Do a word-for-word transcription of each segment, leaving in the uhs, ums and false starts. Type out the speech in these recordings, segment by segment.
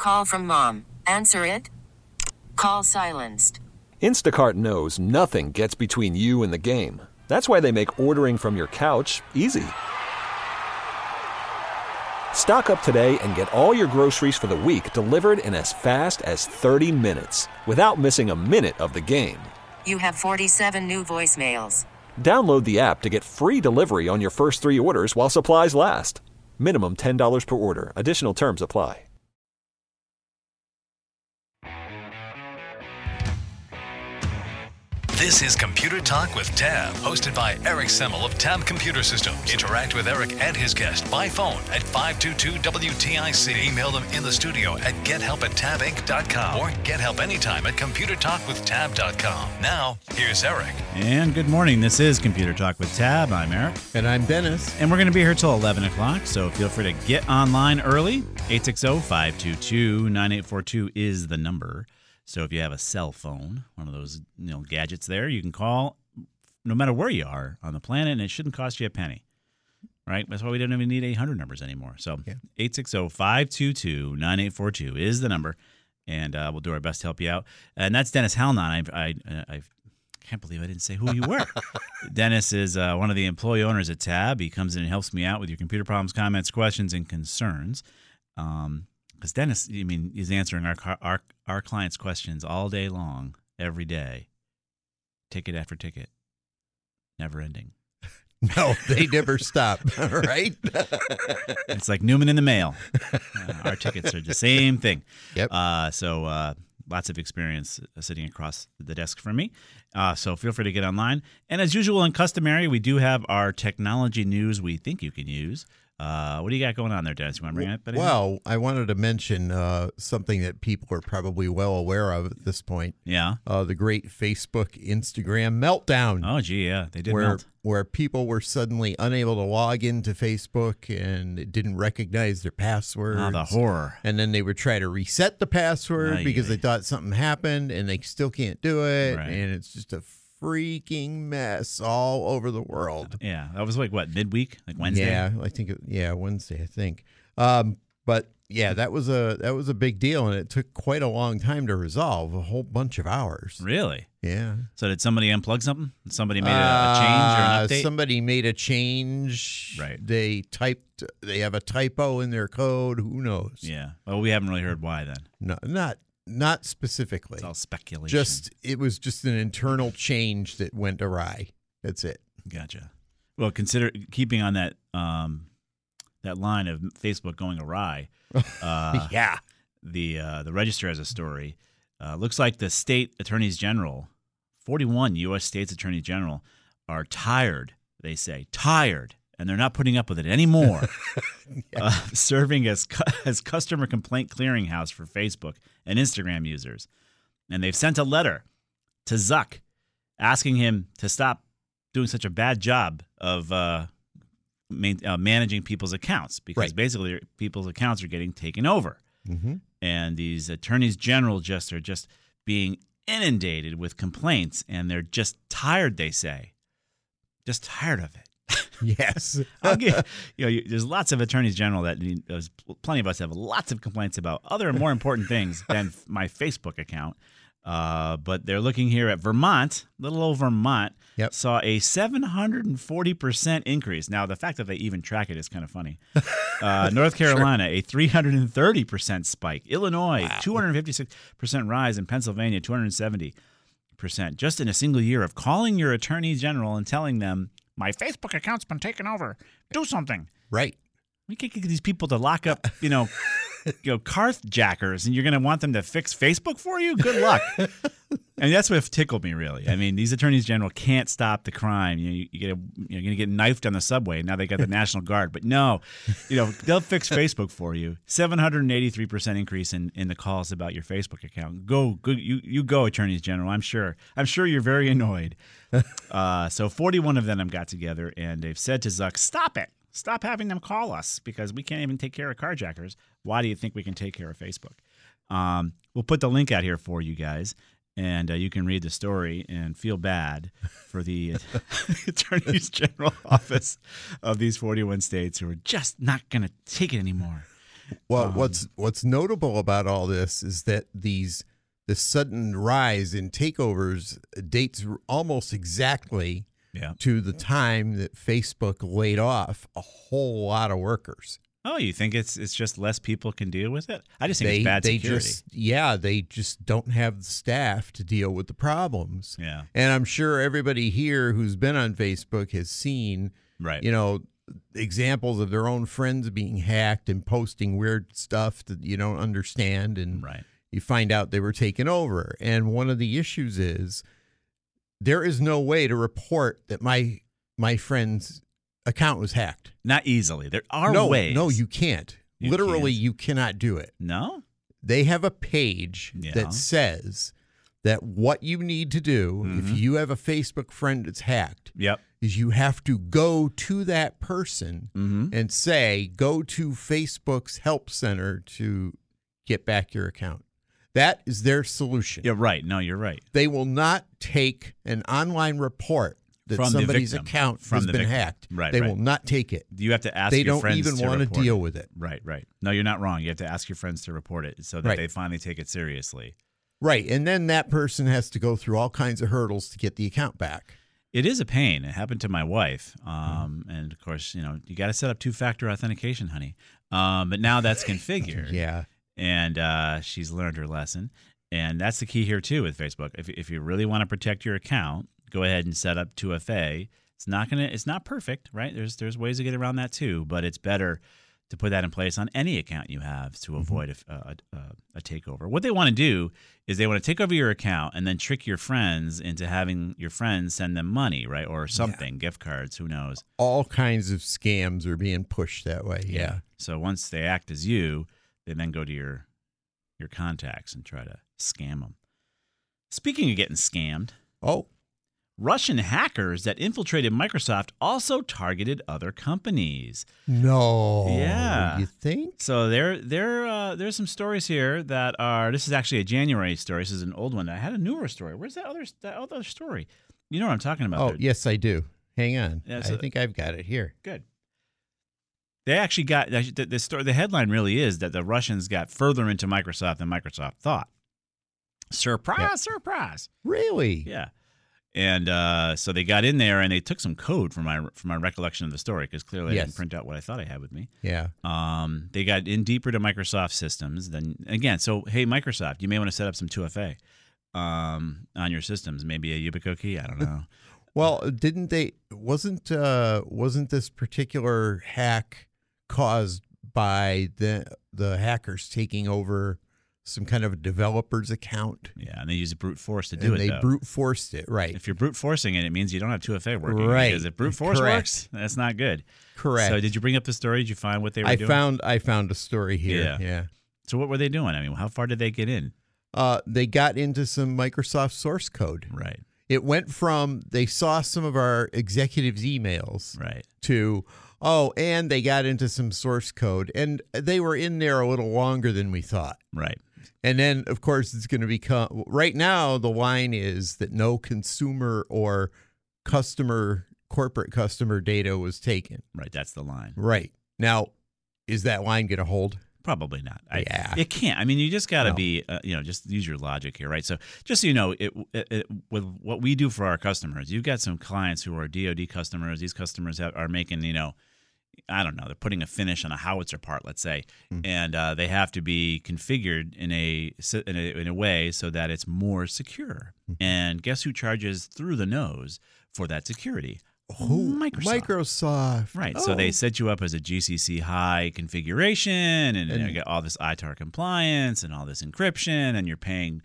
Call from mom. Answer it. Call silenced. Instacart knows nothing gets between you and the game. That's why they make ordering from your couch easy. Stock up today and get all your groceries for the week delivered in as fast as thirty minutes without missing a minute of the game. You have forty-seven new voicemails. Download the app to get free delivery on your first three orders while supplies last. Minimum ten dollars per order. Additional terms apply. This is Computer Talk with Tab, hosted by Eric Semmel of Tab Computer Systems. Interact with Eric and his guest by phone at five two two W T I C. Email them in the studio at gethelp at tab inc dot com or get help anytime at computer talk with tab dot com. Now, here's Eric. And good morning. This is Computer Talk with Tab. I'm Eric. And I'm Dennis. And we're going to be here till eleven o'clock, so feel free to get online early. eight six zero, five two two, nine eight four two is the number. So if you have a cell phone, one of those you know gadgets there, you can call no matter where you are on the planet, and it shouldn't cost you a penny, right? That's why we don't even need eight hundred numbers anymore. So yeah. eight six zero, five two two, nine eight four two is the number, and uh, we'll do our best to help you out. And that's Dennis Halnon. I, I, I can't believe I didn't say who you were. Dennis is uh, one of the employee owners at Tab. He comes in and helps me out with your computer problems, comments, questions, and concerns. Um Because Dennis, I mean, he's answering our, our our clients' questions all day long, every day, ticket after ticket, never ending. No, they never stop, right? It's like Newman in the mail. Uh, our tickets are the same thing. Yep. Uh, so uh, lots of experience sitting across the desk from me. Uh, so feel free to get online. And as usual and customary, we do have our technology news we think you can use. Uh, what do you got going on there, Dennis? You want to bring it up? Well, I wanted to mention uh, something that people are probably well aware of at this point. Yeah. Uh, the great Facebook, Instagram meltdown. Oh, gee, yeah. They did where, melt. Where people were suddenly unable to log into Facebook and it didn't recognize their passwords. Oh, the horror. And then they would try to reset the password Aye, because aye. they thought something happened and they still can't do it. Right. And it's just a freaking mess all over the world. Yeah, that was like what, midweek, like Wednesday. Yeah, I think it, yeah, Wednesday, I think. Um, but yeah, that was a that was a big deal, and it took quite a long time to resolve, a whole bunch of hours. Really? Yeah. So did somebody unplug something? Somebody made a, a change or an Uh, update? Somebody made a change. Right. They typed. They have a typo in their code. Who knows? Yeah. Well, we haven't really heard why then. No, not not specifically. It's all speculation. Just it was just an internal change that went awry. That's it. Gotcha. Well, consider keeping on that um, that line of Facebook going awry. Uh, yeah. The uh, the Register has a story. Uh, looks like the state attorneys general, forty-one U S states attorneys general, are tired. They say tired, and they're not putting up with it anymore. yeah. uh, serving as cu- as customer complaint clearinghouse for Facebook and Instagram users, and they've sent a letter to Zuck asking him to stop doing such a bad job of uh, man- uh, managing people's accounts because Right. basically people's accounts are getting taken over. Mm-hmm. And these attorneys general just are just being inundated with complaints, and they're just tired, they say. Just tired of it. Yes. I'll get, you know, you, there's lots of attorneys general that there's plenty of us have lots of complaints about other and more important things than my Facebook account. Uh, but they're looking here at Vermont, little old Vermont, Yep. saw a seven hundred forty percent increase. Now, the fact that they even track it is kind of funny. Uh, North Carolina, a three hundred thirty percent spike. Illinois, Wow. two hundred fifty-six percent rise. In Pennsylvania, two hundred seventy percent. Just in a single year of calling your attorney general and telling them, my Facebook account's been taken over. Do something. Right. We can't get these people to lock up, you know, you know, carjackers, and you're going to want them to fix Facebook for you? Good luck. And that's what tickled me, really. I mean, these attorneys general can't stop the crime. You know, you, you get a, you're going to get knifed on the subway. Now they got the National Guard, but no, you know, they'll fix Facebook for you. seven hundred eighty-three percent increase in, in the calls about your Facebook account. Go, go, you you go, attorneys general. I'm sure. I'm sure you're very annoyed. Uh, so forty-one of them got together, and they've said to Zuck, "Stop it." Stop having them call us because we can't even take care of carjackers. Why do you think we can take care of Facebook? Um, we'll put the link out here for you guys, and uh, you can read the story and feel bad for the attorneys general office of these forty-one states who are just not going to take it anymore. Well, Um, what's what's notable about all this is that these this sudden rise in takeovers dates almost exactly Yeah. to the time that Facebook laid off a whole lot of workers. Oh, you think it's it's just less people can deal with it? I just think They it's bad they security. just yeah, they just don't have the staff to deal with the problems. Yeah. And I'm sure everybody here who's been on Facebook has seen, Right. you know, examples of their own friends being hacked and posting weird stuff that you don't understand, and Right. you find out they were taken over. And one of the issues is there is no way to report that my my friend's account was hacked. Not easily. There are no, ways. no, you can't. You Literally, can't. you cannot do it. No? They have a page Yeah. that says that what you need to do Mm-hmm. if you have a Facebook friend that's hacked Yep. is you have to go to that person Mm-hmm. and say, go to Facebook's help center to get back your account. That is their solution. You're right. No, you're right. They will not take an online report that From the somebody's victim. account From has the been victim. hacked. Right, They right. will not take it. You have to ask They your don't friends even to want to report deal it. with it. Right, right. No, you're not wrong. You have to ask your friends to report it so that Right. they finally take it seriously. Right. And then that person has to go through all kinds of hurdles to get the account back. It is a pain. It happened to my wife. Mm-hmm. Um, and of course, you know, you got to set up two-factor authentication, honey. Um, but now that's configured. Yeah. And uh, she's learned her lesson. And that's the key here, too, with Facebook. If, if you really want to protect your account, go ahead and set up two F A. It's not gonna. It's not perfect, right? There's there's ways to get around that too, but it's better to put that in place on any account you have to avoid a, a, a, a takeover. What they want to do is they want to take over your account and then trick your friends into having your friends send them money, right, or something, gift cards, who knows? All kinds of scams are being pushed that way. Yeah. So once they act as you, they then go to your your contacts and try to scam them. Speaking of getting scammed. Oh, Russian hackers that infiltrated Microsoft also targeted other companies. no. Yeah. You think? So there, there, uh, there's some stories here that are. This is actually a January story. This is an old one. I had a newer story. Where's that other that other story? You know what I'm talking about? Oh, there. yes, I do. Hang on. Yeah, I so- think I've got it here. Good. They actually got the, the story. The headline really is that the Russians got further into Microsoft than Microsoft thought. Surprise! Yeah. Surprise! Really? Yeah. And uh, so they got in there and they took some code from my from my recollection of the story, because clearly I Yes. didn't print out what I thought I had with me. Yeah. Um, they got in deeper to Microsoft systems. Then again, so hey, Microsoft, you may want to set up some two F A um, on your systems, maybe a Yubico key. I don't know. Well, didn't they? Wasn't uh, wasn't this particular hack caused by the the hackers taking over some kind of a developer's account? Yeah, and they use brute force to do and it. they though. brute forced it, right? If you're brute forcing it, it means you don't have two F A working. Right. Because if brute force Correct. works, that's not good. Correct. So did you bring up the story? Did you find what they were I doing? found I found a story here. Yeah. Yeah. So what were they doing? I mean, how far did they get in? Uh, they got into some Microsoft source code. Right. It went from they saw some of our executives' emails Right. to, oh, and they got into some source code, and they were in there a little longer than we thought. Right. And then, of course, it's going to become right now. The line is that no consumer or customer, corporate customer data was taken. Right. That's the line. Right now, is that line going to hold? Probably not. I, Yeah. It can't. I mean, you just got to No. be, uh, you know, just use your logic here, right? So just so you know, it, it, it, with what we do for our customers, you've got some clients who are D O D customers. These customers have, are making, you know, I don't know, they're putting a finish on a howitzer part, let's say, Mm. and uh, they have to be configured in a, in a in a way so that it's more secure. Mm. And guess who charges through the nose for that security? Who? Microsoft. Microsoft. Right. So Oh. they set you up as a G C C high configuration, and, and you know, And- get all this I T A R compliance and all this encryption, and you're paying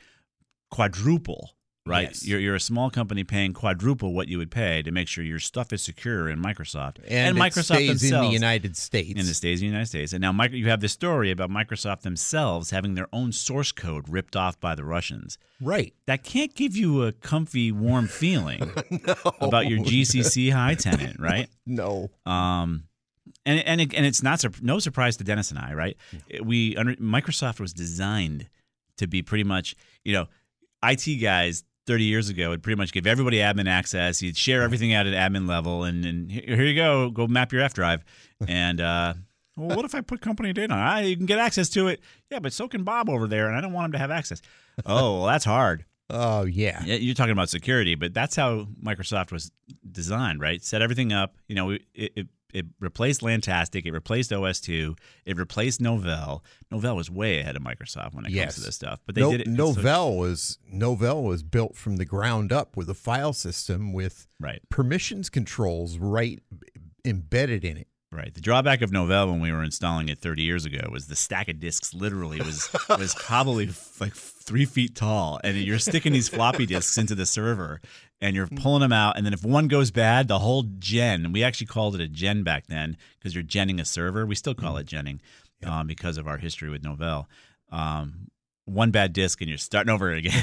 quadruple, right? Yes. You're, you're a small company paying quadruple what you would pay to make sure your stuff is secure in Microsoft. and, Microsoft it stays themselves. in the United States. And it stays in the United States. And now micro, you have this story about Microsoft themselves having their own source code ripped off by the Russians. right. That can't give you a comfy, warm feeling about your G C C high tenant, right? No. Um, and and it, and it's not sur- no surprise to Dennis and I, right? It- We under, Microsoft was designed to be pretty much, you know, I T guys thirty years ago would pretty much give everybody admin access. You'd share everything out at admin level, and and here you go, go map your F drive, and uh, Well, what if I put company data on it? Ah, you can get access to it. Yeah, but so can Bob over there, and I don't want him to have access. Oh, well, that's hard. Oh, yeah. Yeah, you're talking about security, but that's how Microsoft was designed, right? Set everything up. You know, it, it, it replaced Lantastic. It replaced O S two. It replaced Novell. Novell was way ahead of Microsoft when it Yes. comes to this stuff. But they No, did it. Novell was Novell was built from the ground up with a file system with Right. permissions controls right embedded in it. Right. The drawback of Novell when we were installing it thirty years ago was the stack of disks literally was was probably f- like three feet tall, and you're sticking these floppy disks into the server, and you're pulling them out, and then if one goes bad, the whole gen. We actually called it a gen back then because you're genning a server. We still call it genning um, because of our history with Novell. Um, one bad disk and you're starting over again.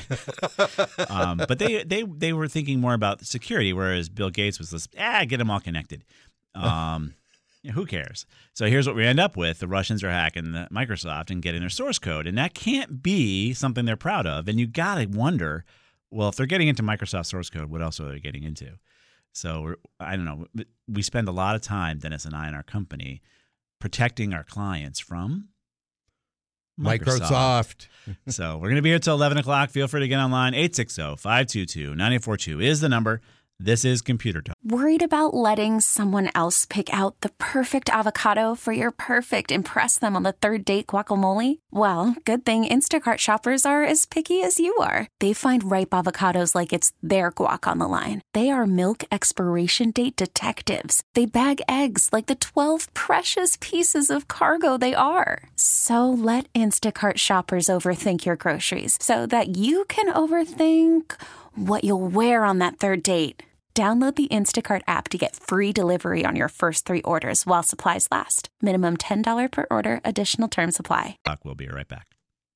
um, but they they they were thinking more about security, whereas Bill Gates was this, ah, get them all connected. Um, Yeah, who cares? So here's what we end up with. The Russians are hacking the Microsoft and getting their source code. And that can't be something they're proud of. And you got to wonder, well, if they're getting into Microsoft source code, what else are they getting into? So we're, I don't know. We spend a lot of time, Dennis and I, in our company, protecting our clients from Microsoft. Microsoft. So we're going to be here till eleven o'clock. Feel free to get online. eight six zero, five two two, nine eight four two is the number. This is Computer Talk. Worried about letting someone else pick out the perfect avocado for your perfect impress them on the third date guacamole? Well, good thing Instacart shoppers are as picky as you are. They find ripe avocados like it's their guac on the line. They are milk expiration date detectives. They bag eggs like the twelve precious pieces of cargo they are. So let Instacart shoppers overthink your groceries so that you can overthink what you'll wear on that third date. Download the Instacart app to get free delivery on your first three orders while supplies last. Minimum ten dollars per order. Additional terms apply. We'll be right back.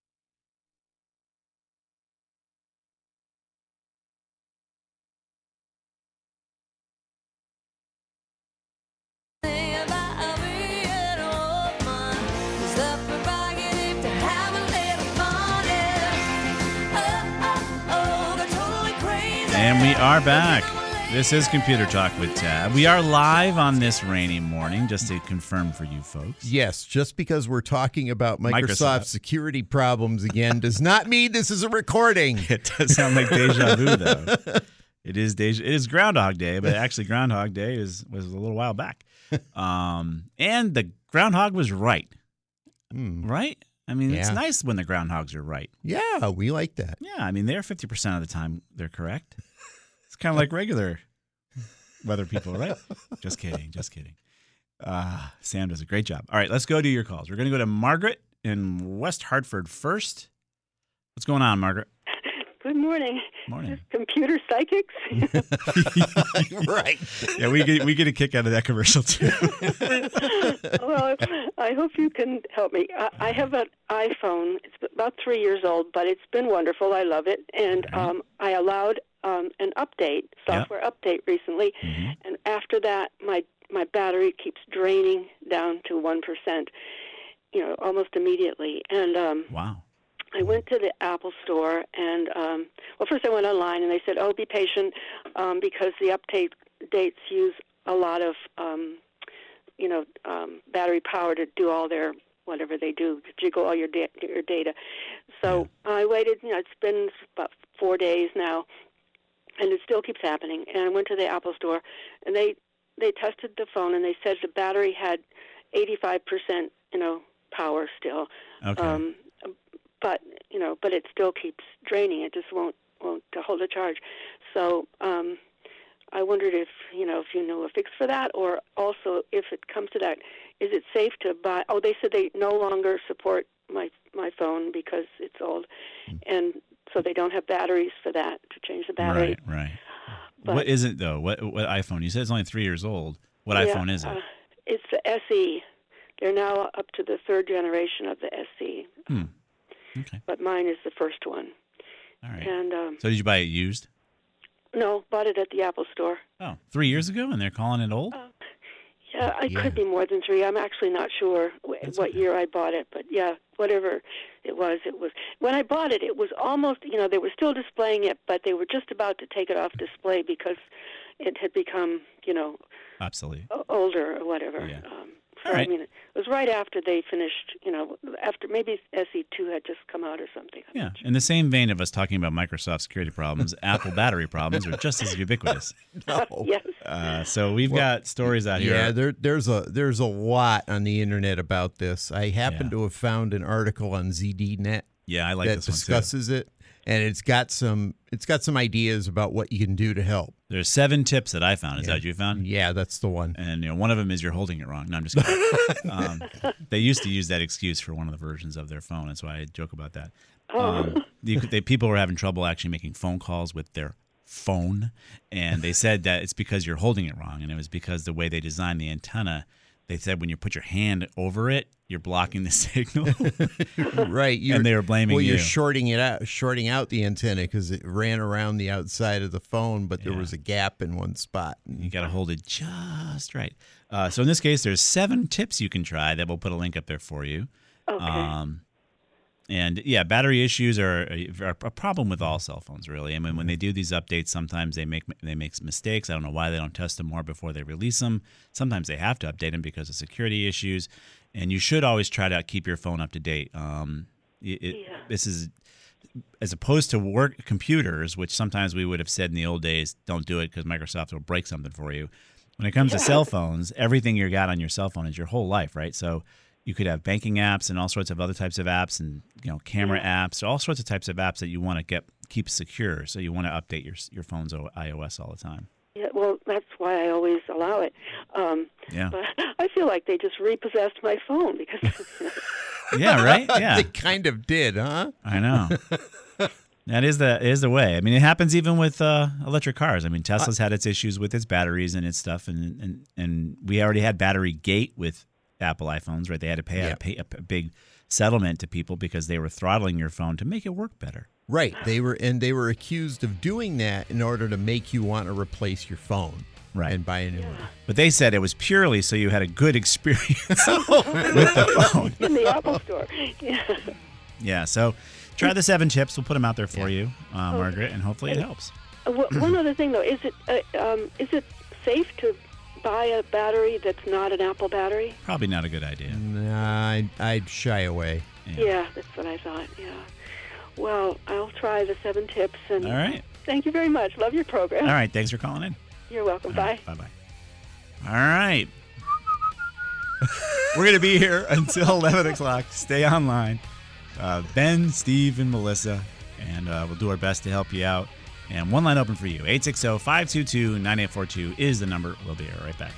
And we are back. This is Computer Talk with Tab. We are live on this rainy morning, just to confirm for you folks. Yes, just because we're talking about Microsoft, Microsoft. security problems again does not mean this is a recording. It does sound like deja vu, though. It is deja. It is Groundhog Day, but actually Groundhog Day is was a little while back. Um, and the groundhog was right, Mm. right? I mean, it's Yeah. nice when the groundhogs are right. Yeah, we like that. Yeah, I mean, they're fifty percent of the time they're correct. It's kind of like regular weather people, right? Just kidding, just kidding. Uh, Sam does a great job. All right, let's go to your calls. We're going to go to Margaret in West Hartford first. What's going on, Margaret? Good morning. Morning. Computer psychics? Right. Yeah, we get we get a kick out of that commercial too. Well, I hope you can help me. I, I have an iPhone. It's about three years old, but it's been wonderful. I love it. And Right. um, I allowed um, an update, software update recently. Mhm. And after that, my, my battery keeps draining down to one percent, you know, almost immediately. And um, Wow. I went to the Apple store, and, um, well, first I went online, and they said, oh, be patient, um, because the update dates use a lot of, um, you know, um, battery power to do all their, whatever they do, jiggle all your, da- your data. So I waited, you know, it's been about four days now, and it still keeps happening. And I went to the Apple store, and they, they tested the phone, and they said the battery had eighty-five percent, you know, power still. Okay. Um, but you know, but it still keeps draining. It just won't won't hold a charge. So um, I wondered if you know if you knew a fix for that, or also if it comes to that, is it safe to buy? Oh, they said they no longer support my my phone because it's old, and so they don't have batteries for that to change the battery. Right, right. But- what is it though? What what iPhone? You said it's only three years old. What Yeah, iPhone is it? Uh, it's the S E. They're now up to the third generation of the S E. Hmm. Okay. But mine is the first one. All right. And um, So did you buy it used? no, bought it at the Apple store. Oh, three years ago, and they're calling it old? Yeah, it Yeah. could be more than three. I'm actually not sure w- That's what okay. year I bought it, but yeah, whatever it was, it was. When I bought it, it was almost, you know, they were still displaying it, but they were just about to take it off display because it had become, you know, Obsolete. o- older or whatever. Yeah. Um, So, right. I mean, it was right after they finished, you know, after maybe S E two had just come out or something. I'm Yeah. not sure. In the same vein of us talking about Microsoft security problems, Apple battery problems are just as ubiquitous. No. Yes. Uh, so we've got stories out here. Yeah, there, there's a there's a lot on the internet about this. I happen Yeah. to have found an article on Z D Net Yeah, I like that this one too. discusses it, and it's got some it's got some ideas about what you can do to help. There's seven tips that I found. Is Yeah. that what you found? Yeah, that's the one. And you know, one of them is you're holding it wrong. No, I'm just kidding. um, they used to use that excuse for one of the versions of their phone. That's why I joke about that. Um, you could, they, people were having trouble actually making phone calls with their phone, and they said that it's because you're holding it wrong, and it was because the way they designed the antenna. They said when you put your hand over it, you're blocking the signal. Right, you're, And they were blaming well, you. you're shorting it out, shorting out the antenna because it ran around the outside of the phone, but there Yeah. was a gap in one spot. You got to hold it just right. Uh, so in this case, there's seven tips you can try that we'll put a link up there for you. Okay. Um, and yeah, battery issues are a, are a problem with all cell phones, really. I mean, when they do these updates, sometimes they make they make mistakes. I don't know why they don't test them more before they release them. Sometimes they have to update them because of security issues. And you should always try to keep your phone up to date. Um, it, it- Yeah. This is as opposed to work computers, which sometimes we would have said in the old days, don't do it because Microsoft will break something for you. When it comes to cell phones, everything you got on your cell phone is your whole life, right? So you could have banking apps and all sorts of other types of apps, and you know, camera apps, all sorts of types of apps that you want to get keep secure. So you want to update your your phone's iOS all the time. Yeah, well, that's why I always allow it. Um, Yeah. But I feel like they just repossessed my phone because, you know, Yeah, right. Yeah, They kind of did, huh? I know. That is the is the way. I mean, it happens even with uh, electric cars. I mean, Tesla's had its issues with its batteries and its stuff, and and, and we already had Battery Gate with Apple iPhones, right? They had to pay, Yeah. a, pay a, a big settlement to people because they were throttling your phone to make it work better. Right. They were and they were accused of doing that in order to make you want to replace your phone. Right. And buy a new one. But they said it was purely so you had a good experience with the phone. in the Apple Store. Yeah. Yeah, so try the seven tips. We'll put them out there for you, uh, Margaret, and hopefully it helps. Uh, wh- One other thing, though, is it uh, um, is it safe to buy a battery that's not an Apple battery? Probably not a good idea. Nah, I'd, I'd shy away. Yeah. Yeah, that's what I thought. Yeah. Well, I'll try the seven tips. And All right. Thank you very much. Love your program. All right, thanks for calling in. You're welcome. Bye. Bye bye. All right. We're going to be here until eleven o'clock. Stay online. Uh, Ben, Steve, and Melissa, and uh, we'll do our best to help you out. And one line open for you. eight six zero, five two two, nine eight four two is the number. We'll be right back.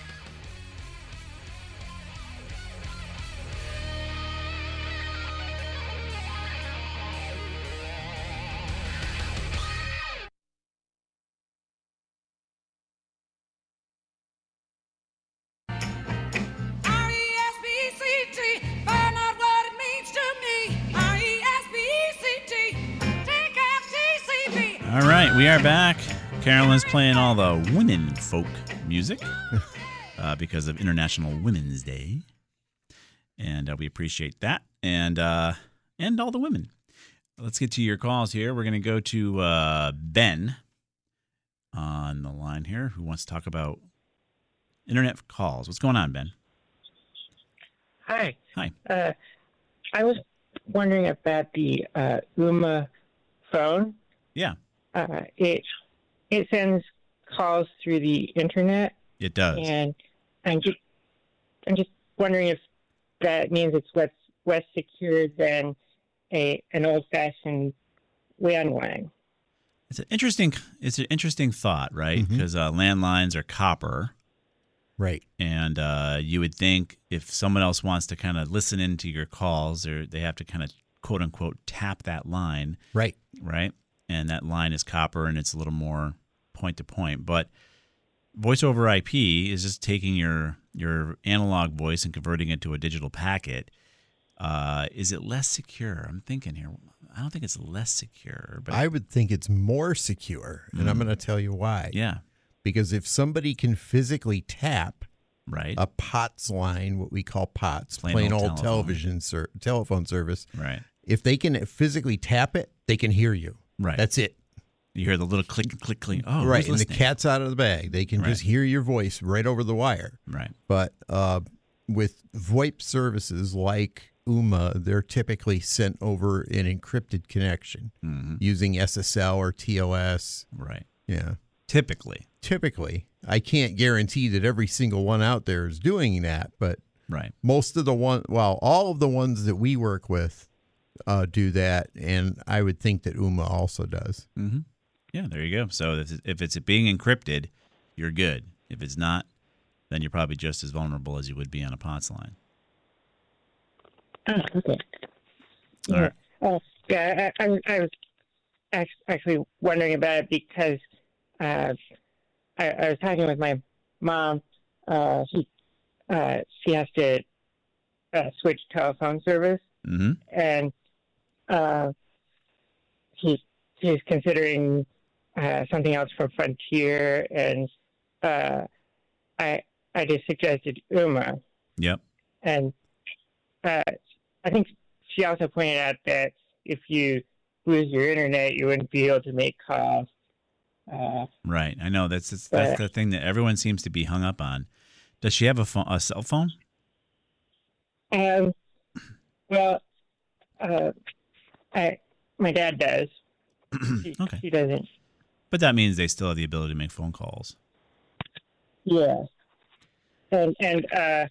R E S P C T, find out what it means to me. R E S P C T, take out T C P. All right, we are back. Carolyn's playing all the women folk music uh, because of International Women's Day, and uh, we appreciate that, and uh, and all the women. Let's get to your calls here. We're going to go to uh, Ben on the line here, who wants to talk about internet calls. What's going on, Ben? Hi. Hi. Uh, I was wondering about the uh, Uma phone. Yeah, Uh, it it sends calls through the internet, it does. and I'm just I'm just wondering if that means it's less less secure than a an old fashioned landline. It's an interesting. It's an interesting thought, right? Mhm. Because uh, landlines are copper. Right. And uh, you would think if someone else wants to kind of listen into your calls, or they have to kind of quote unquote tap that line, Right. right? And that line is copper, and it's a little more point to point. But voice over I P is just taking your your analog voice and converting it to a digital packet. Uh, is it less secure? I'm thinking here. I don't think it's less secure, but I would think it's more secure, and I'm going to tell you why. yeah, Because if somebody can physically tap right, a POTS line, what we call POTS, Plain plain, old old, telephone. television ser- telephone service, right, if they can physically tap it, they can hear you. right. That's it. You hear the little click, click, click. Oh, right. who's And the listening? cat's out of the bag. They can Right. just hear your voice right over the wire. Right. But uh, with VoIP services like Ooma, they're typically sent over an encrypted connection Mm-hmm. using S S L or T L S. Right. Yeah. Typically. Typically. I can't guarantee that every single one out there is doing that, but Right. most of the one, well, all of the ones that we work with uh, do that, and I would think that Ooma also does. Mm-hmm. Yeah, there you go. So if if it's being encrypted, you're good. If it's not, then you're probably just as vulnerable as you would be on a P O T S line. Oh, okay. All Yeah. right. Oh, yeah. I, I, I was act- actually wondering about it because uh, I, I was talking with my mom. Uh, she uh, she has to uh, switch telephone service, Mm-hmm. and uh, he he's considering uh, something else from Frontier, and uh, I I just suggested Ooma, Yep. and uh, I think she also pointed out that if you lose your internet, you wouldn't be able to make calls. Uh, Right. I know that's that's, that's the thing that everyone seems to be hung up on. Does she have a phone, a cell phone? um, well, uh, I my dad does. She, Okay. she doesn't. But that means they still have the ability to make phone calls. Yeah. And and uh,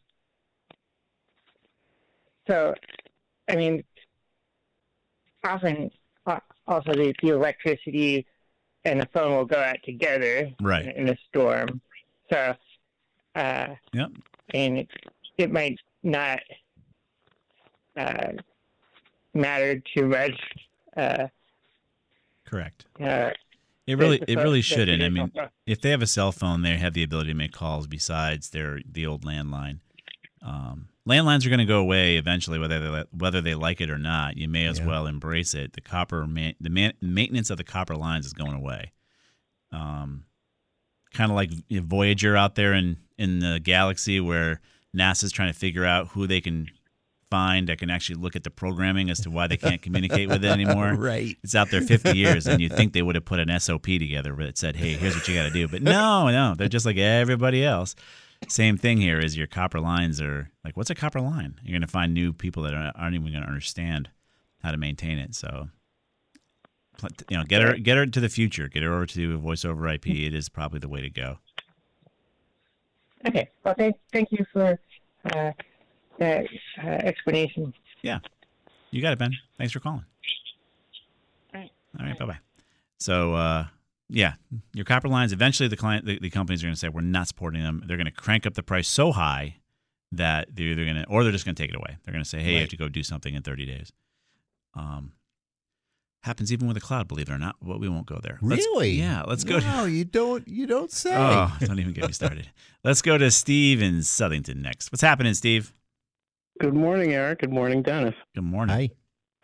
so, I mean, often uh, also the, the electricity and the phone will go out together Right. in, in a storm. So, uh, Yep. I mean, it, it might not uh, matter too much. Uh, Correct. uh, It really the it phone- really the shouldn't. I mean, traditional phone. if they have a cell phone, they have the ability to make calls besides their the old landline. Um, landlines are going to go away eventually, whether they whether they like it or not. You may as Yeah. well embrace it. The copper man, the man, maintenance of the copper lines is going away. Um, kind of like you know, Voyager out there in in the galaxy, where NASA's trying to figure out who they can find that can actually look at the programming as to why they can't communicate with it anymore. Right. It's out there fifty years, and you'd think they would have put an S O P together that said, hey, here's what you got to do. But no, no, they're just like everybody else. Same thing here is your copper lines are like, what's a copper line? You're going to find new people that aren't even going to understand how to maintain it. So, you know, get her get her to the future. Get her over to voice over I P. It is probably the way to go. Okay. Well, thank, thank you for uh, that uh, explanation. Yeah. You got it, Ben. Thanks for calling. All right. All right. Bye-bye. So, uh, yeah, your copper lines, eventually the client, the, the companies are going to say, we're not supporting them. They're going to crank up the price so high that they're either going to, or they're just going to take it away. They're going to say, hey, you have Right. to go do something in thirty days. Um, happens even with the cloud, believe it or not. Well, we won't go there. Let's- Really? yeah, let's go. No, to, you don't. You don't say. oh, don't even get me started. Let's go to Steve in Southington next. What's happening, Steve? Good morning, Eric. Good morning, Dennis. Good morning. Hi.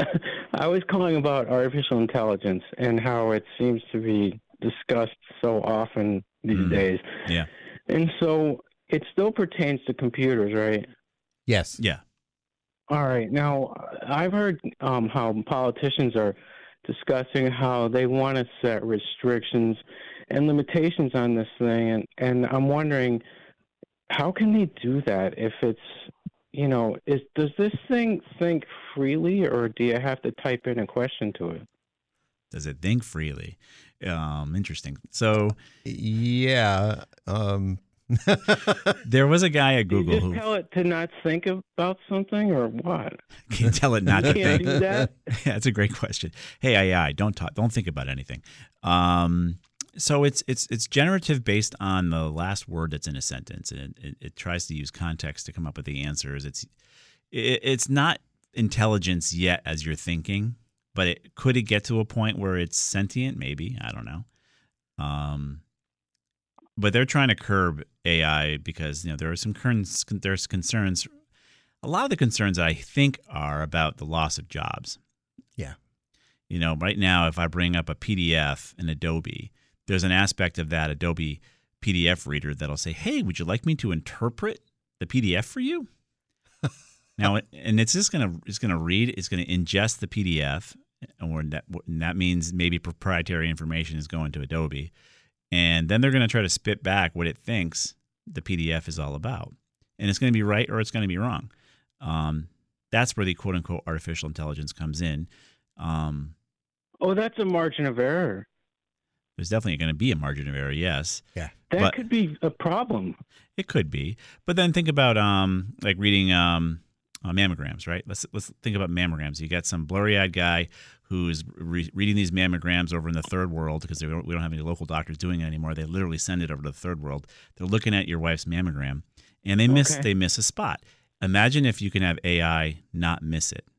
I was calling about artificial intelligence and how it seems to be discussed so often these Mhm. days. Yeah. And so it still pertains to computers, right? Yes. Yeah. All right. Now, I've heard um, how politicians are discussing how they want to set restrictions and limitations on this thing. And, and I'm wondering, how can they do that if it's, you know, is does this thing think freely, or do you have to type in a question to it? Does it think freely? Um, interesting. So Yeah. Um, there was a guy at Do you Google just who tell it to not think about something, or what? can you tell it not to You can't think. do that? Yeah, that's a great question. Hey, A I, don't talk, don't think about anything. Um, so it's it's it's generative based on the last word that's in a sentence, and it, it, it tries to use context to come up with the answers. It's it, it's not intelligence yet as you're thinking, but it, could it get to a point where it's sentient? Maybe, I don't know. Um, but they're trying to curb A I because you know there are some concerns. There's concerns. A lot of the concerns I think are about the loss of jobs. Yeah. You know, right now, if I bring up a P D F in Adobe, there's an aspect of that Adobe P D F reader that'll say, "Hey, would you like me to interpret the P D F for you?" Now, and it's just gonna it's gonna read, it's gonna ingest the P D F, or that and that means maybe proprietary information is going to Adobe, and then they're gonna try to spit back what it thinks the P D F is all about. and it's going to be right or it's going to be wrong. Um, that's where the quote unquote artificial intelligence comes in. Um, oh, that's a margin of error. There's definitely going to be a margin of error, yes. Yeah. That but could be a problem. It could be. But then think about um, like reading um, uh, mammograms, right? Let's let's think about mammograms. You got some blurry-eyed guy who's re- reading these mammograms over in the third world because we don't, we don't have any local doctors doing it anymore. They literally send it over to the third world. They're looking at your wife's mammogram, and they miss Okay. they miss a spot. Imagine if you can have A I not miss it.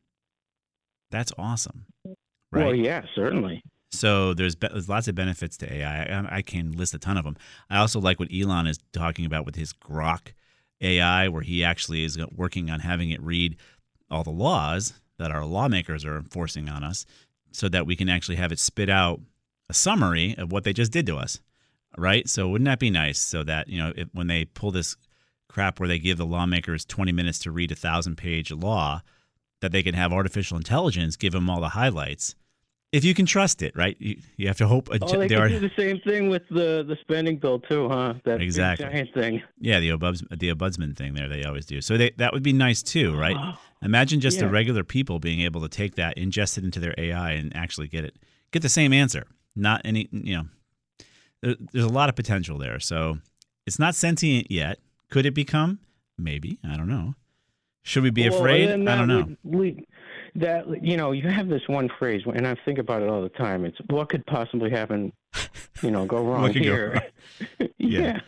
That's awesome, right? Well, yeah, certainly. So there's be- there's lots of benefits to A I. I, I can list a ton of them. I also like what Elon is talking about with his Grok A I, where he actually is working on having it read all the laws that our lawmakers are enforcing on us, so that we can actually have it spit out a summary of what they just did to us, right? So wouldn't that be nice? So that, you know, if, when they pull this crap where they give the lawmakers twenty minutes to read a thousand page law, that they can have artificial intelligence give them all the highlights. If you can trust it, right? You, you have to hope. A, Oh, they they could are, do the same thing with the, the spending bill too, huh? That big Exactly. giant thing. yeah, the obubs, the ombudsman thing there, they always do. So they, that would be nice too, right? Imagine just Yeah. the regular people being able to take that, ingest it into their A I, and actually get it, get the same answer. Not any, you know, there, there's a lot of potential there. So it's not sentient yet. Could it become? Maybe. I don't know. Should we be Well, afraid? then I that don't know. would lead- that you know, you have this one phrase, and I think about it all the time. It's what could possibly happen, you know, go wrong What could go here. wrong? yeah.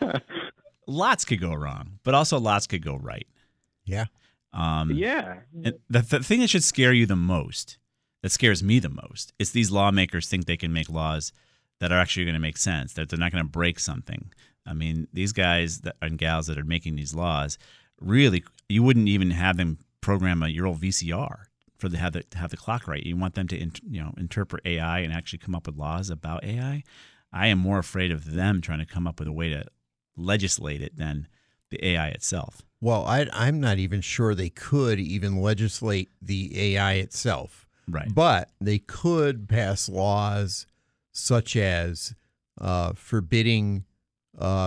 Lots could go wrong, but also lots could go right. Yeah. Um, Yeah. And the, the thing that should scare you the most, that scares me the most, is these lawmakers think they can make laws that are actually going to make sense, that they're not going to break something. I mean, these guys that, and gals that are making these laws, really, you wouldn't even have them program a your old V C R for the have the to have the clock right. You want them to in, you know interpret A I and actually come up with laws about A I. I am more afraid of them trying to come up with a way to legislate it than the A I itself. Well, I, I'm not even sure they could even legislate the A I itself. Right. But they could pass laws such as uh, forbidding uh,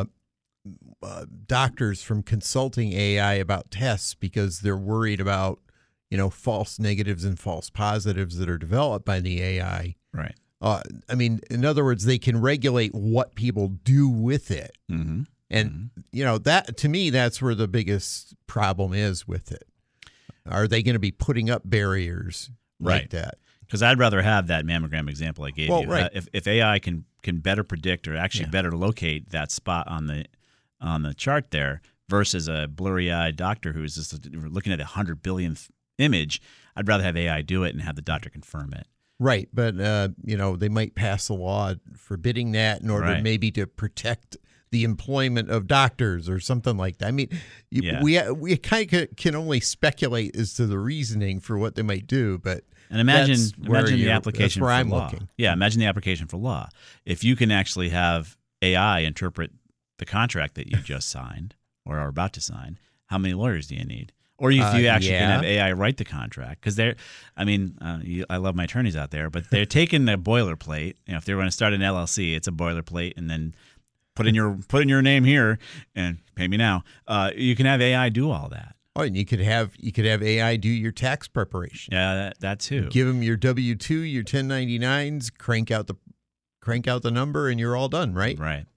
uh, doctors from consulting A I about tests because they're worried about, you know, false negatives and false positives that are developed by the A I. Right. Uh, I mean, in other words, they can regulate what people do with it. Mm-hmm. And, mm-hmm. you know, that to me, that's where the biggest problem is with it. Are they going to be putting up barriers like Right. that? Because I'd rather have that mammogram example I gave Well, you. right. Uh, if if A I can can better predict or actually Yeah. better locate that spot on the on the chart there versus a blurry-eyed doctor who's just looking at a hundred billionth image, I'd rather have A I do it and have the doctor confirm it. Right. But, uh, you know, they might pass a law forbidding that in order Right. maybe to protect the employment of doctors or something like that. I mean, you- Yeah. we we kind of can only speculate as to the reasoning for what they might do, but And imagine that's where imagine the you're- application that's where for I'm law. looking. Yeah, imagine the application for law. If you can actually have A I interpret the contract that you just signed or are about to sign, how many lawyers do you need? Or if Uh, you actually yeah. can have A I write the contract, because they're, I mean, uh, you, I love my attorneys out there, but they're taking the boilerplate. You know, if they're going to start an L L C, it's a boilerplate, and then put in your put in your name here and pay me now. Uh, you can have A I do all that. oh, and you could have you could have A I do your tax preparation. Yeah, that, that too. Give them your W two, your ten ninety-nines, crank out the crank out the number, and you're all done, right? Right.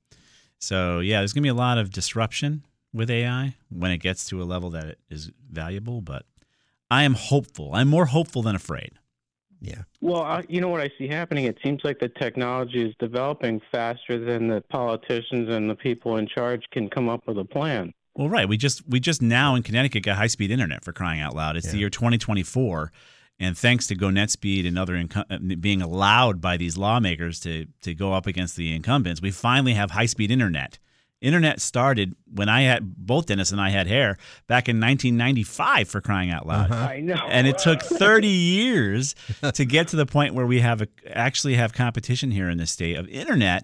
So yeah, there's gonna be a lot of disruption with A I when it gets to a level that it is valuable, but I am hopeful. I'm more hopeful than afraid. Yeah. Well, I, you know what I see happening? It seems like the technology is developing faster than the politicians and the people in charge can come up with a plan. Well, right. We just we just now in Connecticut got high speed internet, for crying out loud. It's the Yeah. year twenty twenty-four, and thanks to GoNetspeed and other incu- being allowed by these lawmakers to to go up against the incumbents, we finally have high speed internet. Internet started when I had both Dennis and I had hair back in nineteen ninety-five, for crying out loud. Uh-huh. I know. And it took thirty years to get to the point where we have a, actually have competition here in this state of internet.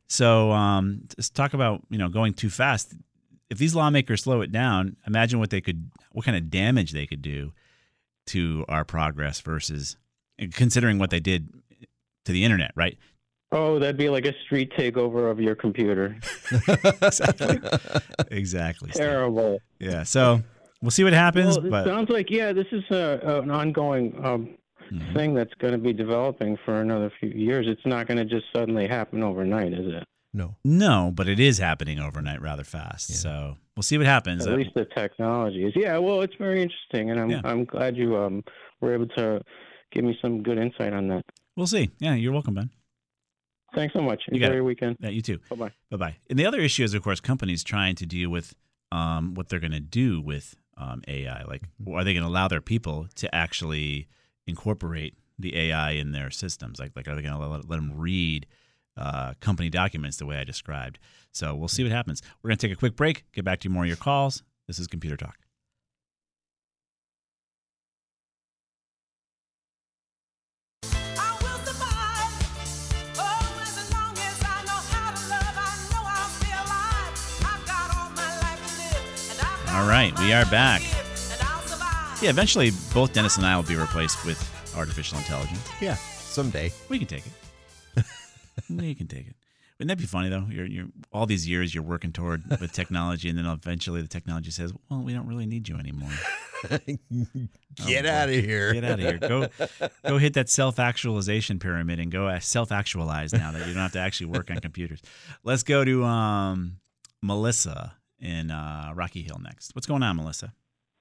So um, let's talk about, you know, going too fast. If these lawmakers slow it down, imagine what they could, what kind of damage they could do to our progress versus considering what they did to the internet, right? Oh, that'd be like a street takeover of your computer. exactly. Exactly. Steve. Terrible. Yeah. So we'll see what happens. Well, it but sounds like, yeah, this is a, an ongoing um, mm-hmm. thing that's going to be developing for another few years. It's not going to just suddenly happen overnight, is it? No. No, but it is happening overnight rather fast. Yeah. So we'll see what happens. At least the technology is. Yeah, well, it's very interesting, and I'm yeah. I'm glad you um were able to give me some good insight on that. We'll see. Yeah, you're welcome, Ben. Thanks so much. You Enjoy got your it. weekend. Yeah, you too. Bye-bye. Bye-bye. And the other issue is, of course, companies trying to deal with um, what they're going to do with um, A I. Like, are they going to allow their people to actually incorporate the A I in their systems? Like, like are they going to let, let them read uh, company documents the way I described? So we'll see what happens. We're going to take a quick break, get back to more of your calls. This is Computer Talk. All right, we are back. Yeah, eventually both Dennis and I will be replaced with artificial intelligence. Yeah, someday. We can take it. We can take it. Wouldn't that be funny, though? You're, you're all these years you're working toward with technology, and then eventually the technology says, well, we don't really need you anymore. Get oh, out of here. Get out of here. Go go hit that self-actualization pyramid and go uh, self-actualize now that you don't have to actually work on computers. Let's go to um, Melissa in uh, Rocky Hill next. What's going on, Melissa?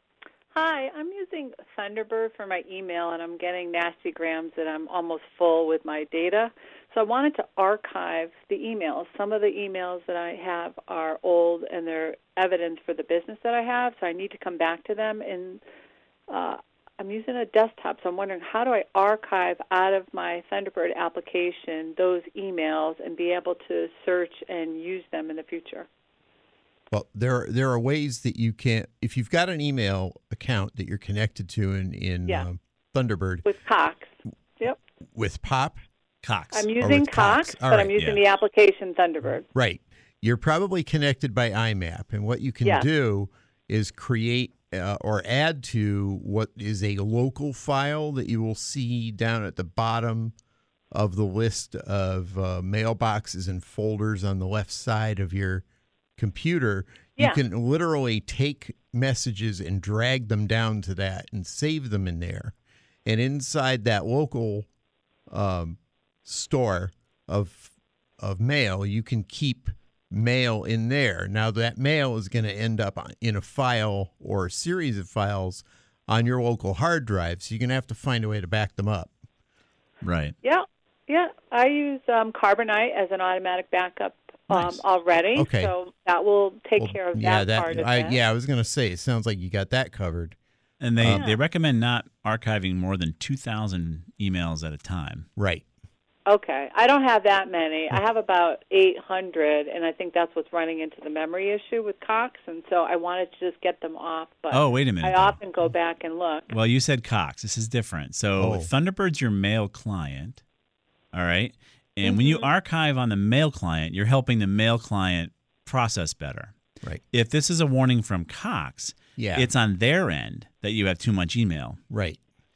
Hi, I'm using Thunderbird for my email, and I'm getting nasty grams that I'm almost full with my data. So I wanted to archive the emails. Some of the emails that I have are old, and they're evidence for the business that I have, so I need to come back to them. And uh, I'm using a desktop, so I'm wondering, how do I archive out of my Thunderbird application those emails and be able to search and use them in the future? Well, there there are ways that you can, if you've got an email account that you're connected to in, in yeah. um, Thunderbird. With Cox. Yep. With Pop? Cox. I'm using Cox, Cox. but Right. I'm using yeah. the application Thunderbird. Right. You're probably connected by I MAP, and what you can yeah. do is create uh, or add to what is a local file that you will see down at the bottom of the list of uh, mailboxes and folders on the left side of your computer. Yeah. You can literally take messages and drag them down to that and save them in there. And inside that local um, store of of mail, you can keep mail in there. Now, that mail is going to end up in a file or a series of files on your local hard drive, so you're going to have to find a way to back them up. Right. Yeah, yeah. I use um, Carbonite as an automatic backup um, Nice. already, Okay. so that will take Well, care of yeah, that, that part of I, that. Yeah, I was going to say, it sounds like you got that covered. And they, Um, they recommend not archiving more than two thousand emails at a time. Right. Okay, I don't have that many. I have about eight hundred, and I think that's what's running into the memory issue with Cox, and so I wanted to just get them off. But Oh, wait a minute, I though. often go back and look. Well, you said Cox. This is different. So Oh. Thunderbird's your mail client, all right? And when you archive on the mail client, you're helping the mail client process better. Right. If this is a warning from Cox, Yeah. it's on their end that you have too much email. Right.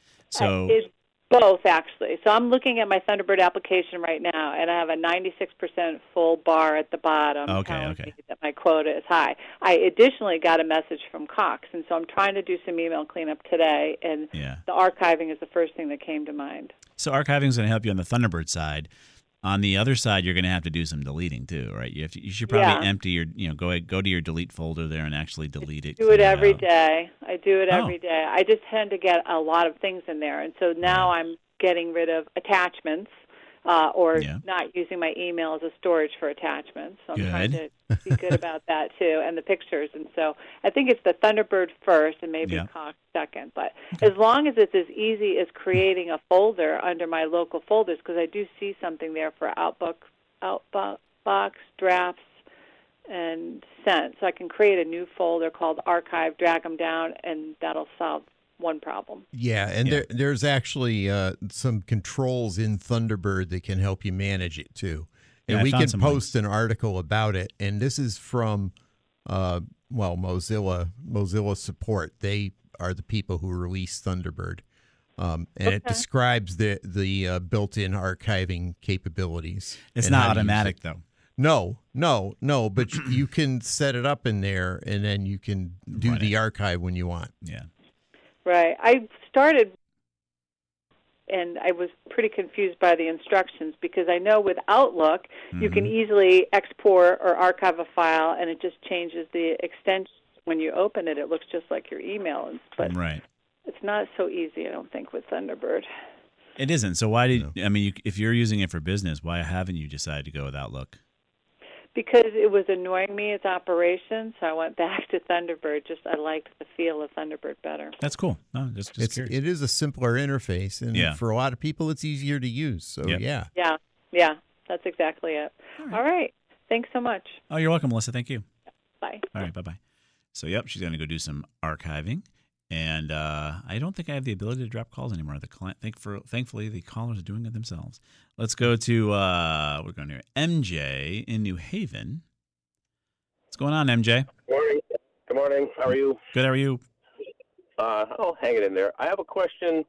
So Uh, it's both, actually. So I'm looking at my Thunderbird application right now, and I have a ninety-six percent full bar at the bottom. Okay, telling okay. me that my quota is high. I additionally got a message from Cox, and so I'm trying to do some email cleanup today, and Yeah. the archiving is the first thing that came to mind. So archiving is going to help you on the Thunderbird side. On the other side, you're going to have to do some deleting too, right? You have to. You should probably Yeah. empty your, you know, go ahead, go to your delete folder there and actually delete it. do clean it every out. day. I do it Oh. every day. I just tend to get a lot of things in there, and so now I'm getting rid of attachments uh, or Yeah. not using my email as a storage for attachments. So I'm trying Good. to be good about that too, and the pictures. And so I think it's the Thunderbird first, and maybe Yeah. Cox second. But as long as it's as easy as creating a folder under my local folders, because I do see something there for Outbook, Outbox, drafts, and sent. So I can create a new folder called Archive, drag them down, and that'll solve one problem. Yeah, and Yeah. There, there's actually uh, some controls in Thunderbird that can help you manage it too. And Yeah, I we found can some post an article about it. And this is from, uh, well, Mozilla, Mozilla support. They are the people who release Thunderbird. Um, and it Okay. describes the the uh, built-in archiving capabilities. It's and not how to use automatic, it. though. No, no, no. But you can set it up in there, and then you can do Run the it. archive when you want. Yeah. Right. I started, and I was pretty confused by the instructions because I know with Outlook you can Mhm. easily export or archive a file, and it just changes the extension. When you open it, it looks just like your email, but Right. it's not so easy, I don't think, with Thunderbird. It isn't. So why did I mean? You, if you're using it for business, why haven't you decided to go with Outlook? Because it was annoying me as operation, so I went back to Thunderbird. Just I liked the feel of Thunderbird better. That's cool. No, just, just It's curious. it is a simpler interface, and Yeah. for a lot of people, it's easier to use. So Yep. yeah. Yeah, yeah, that's exactly it. All right. All right. Thanks so much. Oh, you're welcome, Melissa. Thank you. Bye. All right, bye bye. So, yep, she's going to go do some archiving, and uh, I don't think I have the ability to drop calls anymore. The client, thank for, thankfully, the callers are doing it themselves. Let's go to uh, we're going to M J in New Haven. What's going on, M J? Good morning. Good morning. How are you? Good. How are you? Uh, I'll hang it in there. I have a question.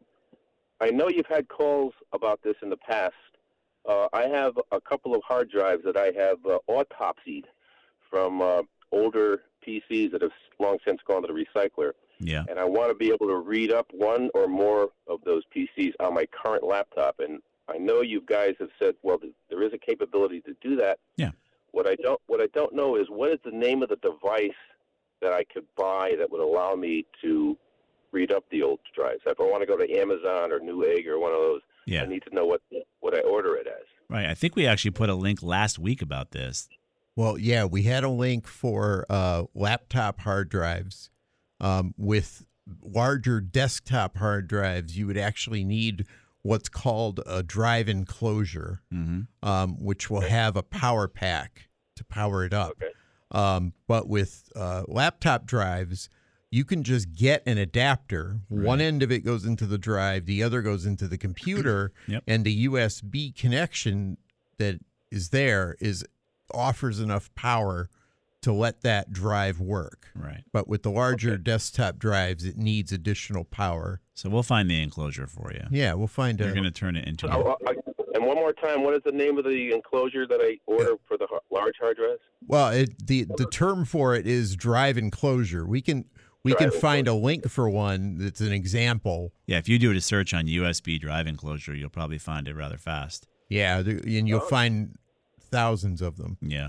I know you've had calls about this in the past. Uh, I have a couple of hard drives that I have uh, autopsied from uh, older P Cs that have long since gone to the recycler. Yeah. And I want to be able to read up one or more of those P Cs on my current laptop. And I know you guys have said, well, th- there is a capability to do that. Yeah. What I don't, what I don't know is what is the name of the device that I could buy that would allow me to read up the old drives. If I want to go to Amazon or Newegg or one of those, Yeah. I need to know what what I order it as. Right. I think we actually put a link last week about this. Well, yeah, we had a link for uh, laptop hard drives. Um, with larger desktop hard drives, you would actually need what's called a drive enclosure, Mm-hmm. um, which will have a power pack to power it up. Okay. Um, but with uh, laptop drives, you can just get an adapter. One end of it goes into the drive, the other goes into the computer, Yep. and the U S B connection that is there is offers enough power to let that drive work. Right. But with the larger desktop drives, it needs additional power. So we'll find the enclosure for you. Yeah, we'll find You're a. going to turn it into a Oh, I, and one more time, what is the name of the enclosure that I order for the har- large hard drives? Well, it, the the term for it is drive enclosure. We can we Drive can find a link for one that's an example. Yeah, if you do a search on U S B drive enclosure, you'll probably find it rather fast. Yeah, there- and you'll find thousands of them. Yeah.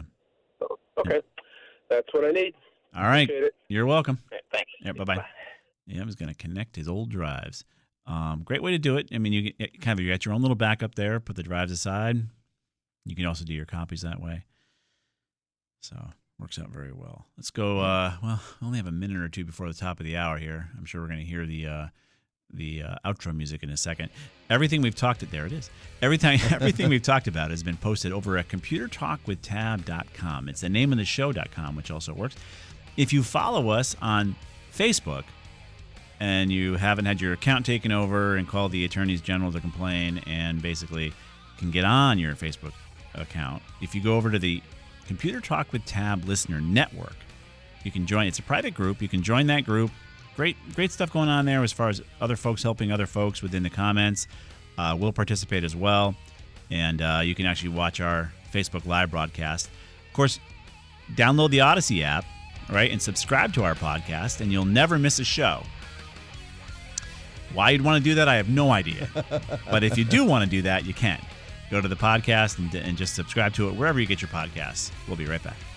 Okay. That's what I need. All right. Appreciate it. You're welcome. Okay, thanks. Yeah, bye-bye. Yeah, I was going to connect his old drives. Um, great way to do it. I mean, you get, kind of you got your own little backup there. Put the drives aside. You can also do your copies that way. So works out very well. Let's go. Uh, well, we only have a minute or two before the top of the hour here. I'm sure we're going to hear the uh, the uh, outro music in a second. Everything we've talked at there it is. Everything everything we've talked about has been posted over at computer talk with tab dot com. It's the name of the show dot com, which also works. If you follow us on Facebook and you haven't had your account taken over and called the attorneys general to complain and basically can get on your Facebook account, if you go over to the Computer Talk with Tab Listener Network, you can join. It's a private group. You can join that group. Great, great stuff going on there as far as other folks helping other folks within the comments. Uh, we'll participate as well, and uh, you can actually watch our Facebook Live broadcast. Of course, download the Odyssey app, right, and subscribe to our podcast, and you'll never miss a show. Why you'd want to do that, I have no idea. But if you do want to do that, you can. Go to the podcast and, and just subscribe to it wherever you get your podcasts. We'll be right back.